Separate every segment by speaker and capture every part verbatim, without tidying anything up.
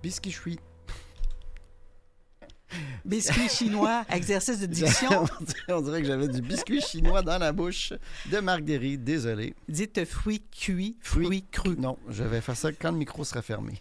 Speaker 1: Biscuit.
Speaker 2: Biscuit chinois, exercice de diction.
Speaker 1: On dirait que j'avais du biscuit chinois dans la bouche de Marc Derry. Désolé.
Speaker 2: Dites fruits cuits, fruits, fruits crus.
Speaker 1: Non, je vais faire ça quand le micro sera fermé.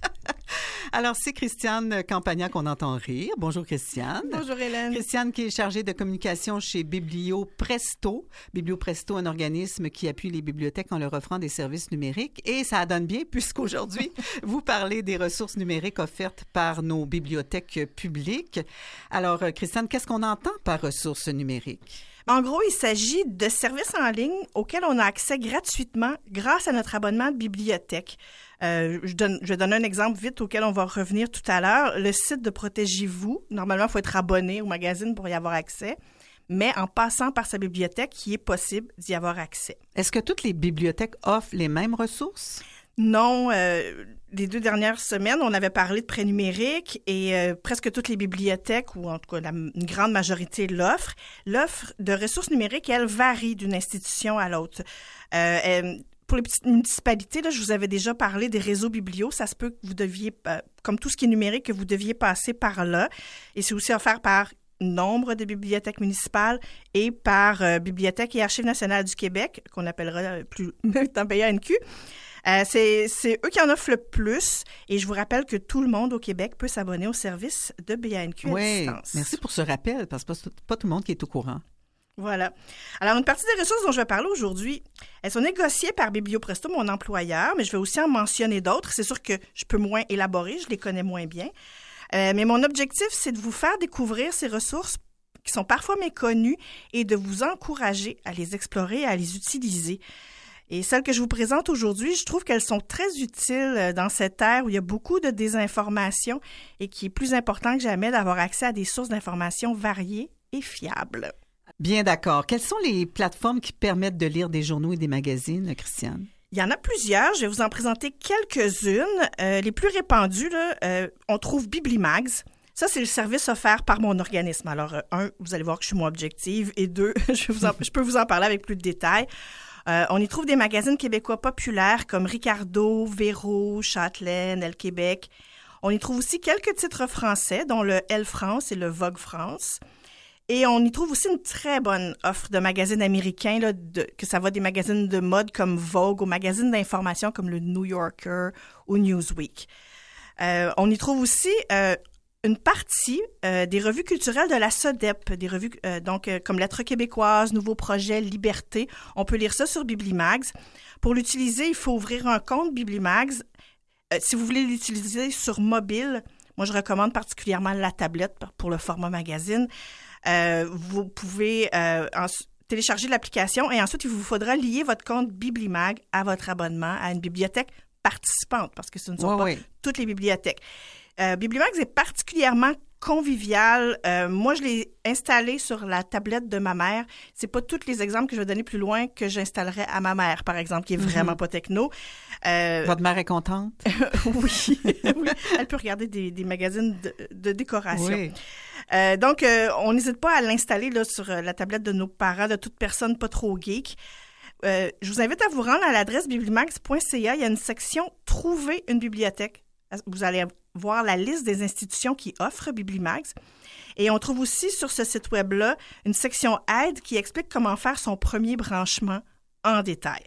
Speaker 2: Alors, c'est Christiane Campagna qu'on entend rire. Bonjour, Christiane.
Speaker 3: Bonjour, Hélène.
Speaker 2: Christiane qui est chargée de communication chez Biblio Presto. Biblio Presto, un organisme qui appuie les bibliothèques en leur offrant des services numériques. Et ça donne bien puisqu'aujourd'hui, vous parlez des ressources numériques offertes par nos bibliothèques publiques. Alors, Christiane, qu'est-ce qu'on entend par ressources numériques?
Speaker 3: En gros, il s'agit de services en ligne auxquels on a accès gratuitement grâce à notre abonnement de bibliothèque. Euh, je, donne, je donne un exemple vite auquel on va revenir tout à l'heure. Le site de Protégez-vous, normalement, il faut être abonné au magazine pour y avoir accès, mais en passant par sa bibliothèque, il est possible d'y avoir accès.
Speaker 2: Est-ce que toutes les bibliothèques offrent les mêmes ressources?
Speaker 3: Non. Euh, les deux dernières semaines, on avait parlé de prêt numérique et euh, presque toutes les bibliothèques, ou en tout cas la, une grande majorité l'offrent. L'offre de ressources numériques, elle varie d'une institution à l'autre. Euh, elle, Pour les petites municipalités, là, je vous avais déjà parlé des réseaux biblios. Ça se peut que vous deviez, euh, comme tout ce qui est numérique, que vous deviez passer par là. Et c'est aussi offert par nombre de bibliothèques municipales et par euh, Bibliothèque et Archives nationales du Québec, qu'on appellera euh, plus temps B A N Q. Euh, c'est, c'est eux qui en offrent le plus. Et je vous rappelle que tout le monde au Québec peut s'abonner au service de B A N Q
Speaker 2: oui,
Speaker 3: à distance.
Speaker 2: Merci pour ce rappel, parce que c'est pas tout le monde qui est au courant.
Speaker 3: Voilà. Alors, une partie des ressources dont je vais parler aujourd'hui, elles sont négociées par Biblio Presto, mon employeur, mais je vais aussi en mentionner d'autres. C'est sûr que je peux moins élaborer, je les connais moins bien. Euh, mais mon objectif, c'est de vous faire découvrir ces ressources qui sont parfois méconnues et de vous encourager à les explorer et à les utiliser. Et celles que je vous présente aujourd'hui, je trouve qu'elles sont très utiles dans cette ère où il y a beaucoup de désinformation et qu'il est plus important que jamais d'avoir accès à des sources d'informations variées et fiables.
Speaker 2: Bien d'accord. Quelles sont les plateformes qui permettent de lire des journaux et des magazines, Christiane?
Speaker 3: Il y en a plusieurs. Je vais vous en présenter quelques-unes. Euh, les plus répandues, là, euh, on trouve Biblimags. Ça, c'est le service offert par mon organisme. Alors, euh, un, vous allez voir que je suis moins objective. Et deux, je, vais vous en, je peux vous en parler avec plus de détails. Euh, on y trouve des magazines québécois populaires comme Ricardo, Véro, Châtelaine, Elle Québec. On y trouve aussi quelques titres français, dont le Elle France et le Vogue France. Et on y trouve aussi une très bonne offre de magazines américains, là, de, que ça va des magazines de mode comme Vogue aux magazines d'information comme le New Yorker ou Newsweek. Euh, on y trouve aussi euh, une partie euh, des revues culturelles de la SODEP, des revues euh, donc euh, comme Lettres québécoises, Nouveaux projets, Liberté. On peut lire ça sur Biblimags. Pour l'utiliser, il faut ouvrir un compte Biblimags. Euh, si vous voulez l'utiliser sur mobile, moi je recommande particulièrement la tablette pour le format magazine. Euh, vous pouvez euh, en, télécharger l'application et ensuite, il vous faudra lier votre compte Biblimag à votre abonnement à une bibliothèque participante parce que ce ne sont
Speaker 2: oui,
Speaker 3: pas
Speaker 2: oui.
Speaker 3: toutes les bibliothèques. Euh, Biblimags est particulièrement convivial. Euh, moi, je l'ai installé sur la tablette de ma mère. C'est pas tous les exemples que je vais donner plus loin que j'installerai à ma mère, par exemple, qui est vraiment mm-hmm. pas techno.
Speaker 2: Euh, Votre mère est contente?
Speaker 3: oui, oui. Elle peut regarder des, des magazines de, de décoration.
Speaker 2: Oui.
Speaker 3: Euh, donc, euh, on n'hésite pas à l'installer là, sur la tablette de nos parents, de toute personne pas trop geek. Euh, je vous invite à vous rendre à l'adresse biblimags point c a. Il y a une section « Trouver une bibliothèque ». Vous allez voir la liste des institutions qui offrent Biblimags. Et on trouve aussi sur ce site web-là une section « Aide » qui explique comment faire son premier branchement en détail.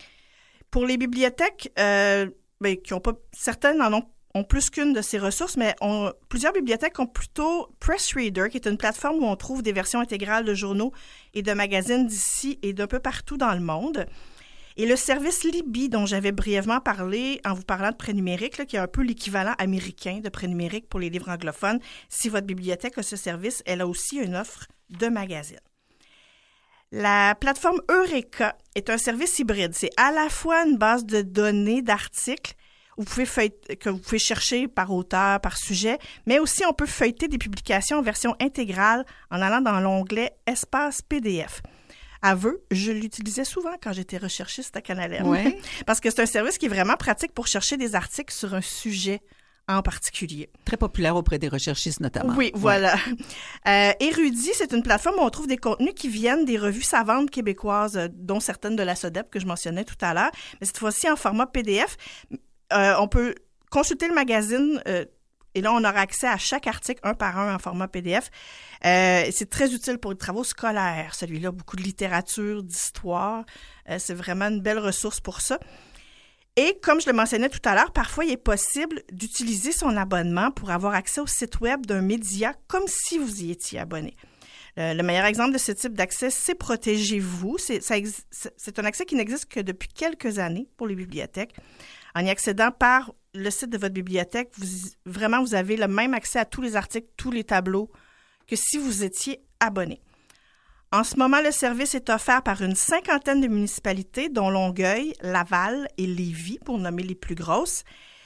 Speaker 3: Pour les bibliothèques, euh, ben, qui ont pas, certaines en ont ont plus qu'une de ces ressources, mais on, plusieurs bibliothèques ont plutôt Pressreader, qui est une plateforme où on trouve des versions intégrales de journaux et de magazines d'ici et d'un peu partout dans le monde. Et le service Libby, dont j'avais brièvement parlé en vous parlant de prêt numérique, là, qui est un peu l'équivalent américain de prêt numérique pour les livres anglophones, si votre bibliothèque a ce service, elle a aussi une offre de magazines. La plateforme Eureka est un service hybride. C'est à la fois une base de données, d'articles, Vous pouvez feuilleter, que vous pouvez chercher par auteur, par sujet, mais aussi on peut feuilleter des publications en version intégrale en allant dans l'onglet « Espace P D F ». Aveu, je l'utilisais souvent quand j'étais recherchiste à Canal M,
Speaker 2: ouais.
Speaker 3: parce que c'est un service qui est vraiment pratique pour chercher des articles sur un sujet en particulier.
Speaker 2: Très populaire auprès des recherchistes notamment.
Speaker 3: Oui, voilà. Ouais. Euh, Érudit, c'est une plateforme où on trouve des contenus qui viennent des revues savantes québécoises, dont certaines de la SODEP que je mentionnais tout à l'heure, mais cette fois-ci en format P D F. Euh, on peut consultez le magazine. Euh, Et là, on aura accès à chaque article, un par un, en format P D F. Euh, c'est très utile pour les travaux scolaires, celui-là. Beaucoup de littérature, d'histoire. Euh, c'est vraiment une belle ressource pour ça. Et comme je le mentionnais tout à l'heure, parfois, il est possible d'utiliser son abonnement pour avoir accès au site web d'un média comme si vous y étiez abonné. Euh, le meilleur exemple de ce type d'accès, c'est Protégez-vous. C'est, ça ex- c'est un accès qui n'existe que depuis quelques années pour les bibliothèques. En y accédant par le site de votre bibliothèque, vous, vraiment, vous avez le même accès à tous les articles, tous les tableaux que si vous étiez abonné. En ce moment, le service est offert par une cinquantaine de municipalités, dont Longueuil, Laval et Lévis, pour nommer les plus grosses.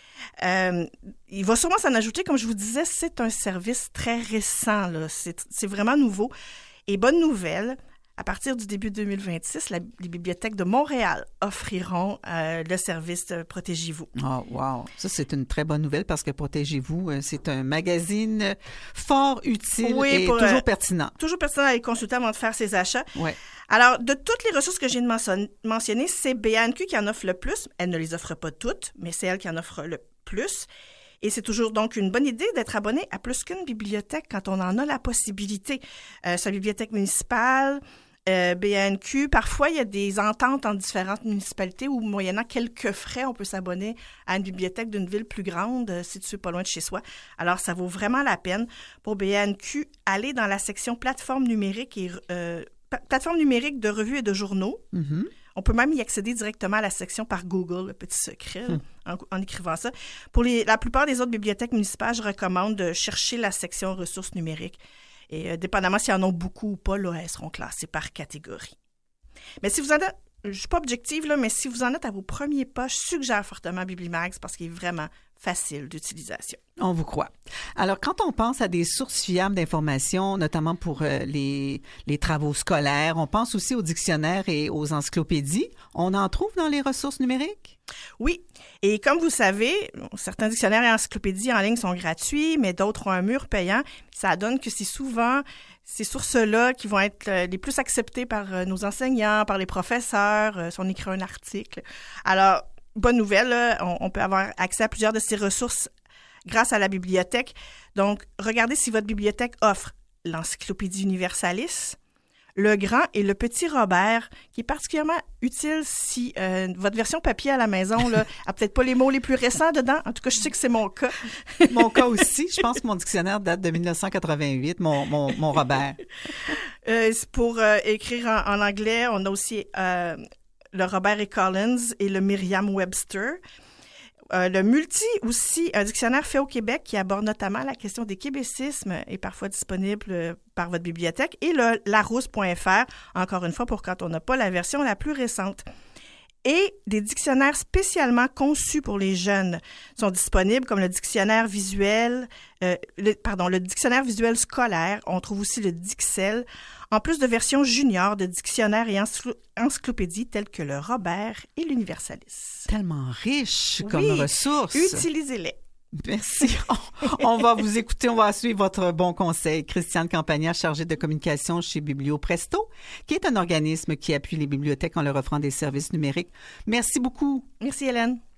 Speaker 3: Euh, il va sûrement s'en ajouter, comme je vous disais, c'est un service très récent, là. C'est, c'est vraiment nouveau. Et bonne nouvelle, à partir du début deux mille vingt-six, la, les bibliothèques de Montréal offriront euh, le service de Protégez-vous.
Speaker 2: Oh, wow! Ça, c'est une très bonne nouvelle parce que Protégez-vous, euh, c'est un magazine fort utile
Speaker 3: oui,
Speaker 2: et
Speaker 3: pour,
Speaker 2: toujours
Speaker 3: euh,
Speaker 2: pertinent.
Speaker 3: Toujours pertinent à les consulter avant de faire ses achats.
Speaker 2: Ouais.
Speaker 3: Alors, de toutes les ressources que je viens de mention- mentionner, c'est B A N Q qui en offre le plus. Elle ne les offre pas toutes, mais c'est elle qui en offre le plus. Et c'est toujours donc une bonne idée d'être abonné à plus qu'une bibliothèque quand on en a la possibilité. Euh, sa bibliothèque municipale, euh, B A N Q, parfois il y a des ententes entre différentes municipalités où, moyennant quelques frais, on peut s'abonner à une bibliothèque d'une ville plus grande, euh, située pas loin de chez soi. Alors, ça vaut vraiment la peine. Pour B A N Q, allez dans la section plateforme numérique et euh, plateforme numérique de revues et de journaux.
Speaker 2: Mm-hmm.
Speaker 3: On peut même y accéder directement à la section par Google, le petit secret, hum. en, en écrivant ça. Pour les, la plupart des autres bibliothèques municipales, je recommande de chercher la section ressources numériques. Et euh, dépendamment s'ils en ont beaucoup ou pas, là, elles seront classées par catégorie. Mais si vous en êtes, je ne suis pas objective, là, mais si vous en êtes à vos premiers pas, je suggère fortement Biblimax parce qu'il est vraiment facile d'utilisation.
Speaker 2: On vous croit. Alors, quand on pense à des sources fiables d'informations, notamment pour euh, les, les travaux scolaires, on pense aussi aux dictionnaires et aux encyclopédies. On en trouve dans les ressources numériques?
Speaker 3: Oui. Et comme vous savez, certains dictionnaires et encyclopédies en ligne sont gratuits, mais d'autres ont un mur payant. Ça donne que c'est souvent ces sources-là qui vont être les plus acceptées par nos enseignants, par les professeurs, si on écrit un article. Alors, bonne nouvelle, là, on, on peut avoir accès à plusieurs de ces ressources grâce à la bibliothèque. Donc, regardez si votre bibliothèque offre l'Encyclopédie Universalis, le Grand et le Petit Robert, qui est particulièrement utile si euh, votre version papier à la maison là, a peut-être pas les mots les plus récents dedans. En tout cas, je sais que c'est mon cas.
Speaker 2: Mon cas aussi. Je pense que mon dictionnaire date de dix-neuf cent quatre-vingt-huit, mon, mon, mon Robert.
Speaker 3: Euh, pour euh, écrire en, en anglais, on a aussi euh, le Robert et Collins et le Merriam-Webster. Euh, le Multi aussi, un dictionnaire fait au Québec qui aborde notamment la question des québécismes est parfois disponible euh, par votre bibliothèque. Et le larousse point f r, encore une fois, pour quand on n'a pas la version la plus récente. Et des dictionnaires spécialement conçus pour les jeunes sont disponibles, comme le dictionnaire visuel, euh, le, pardon, le dictionnaire visuel scolaire. On trouve aussi le Dixel, en plus de versions juniors de dictionnaires et encycl- encyclopédies telles que le Robert et l'Universalis.
Speaker 2: Tellement riche comme
Speaker 3: oui,
Speaker 2: ressource.
Speaker 3: Utilisez-les.
Speaker 2: Merci. On, on va vous écouter, on va suivre votre bon conseil. Christiane Campagna, chargée de communication chez Biblio Presto, qui est un organisme qui appuie les bibliothèques en leur offrant des services numériques. Merci beaucoup.
Speaker 3: Merci Hélène.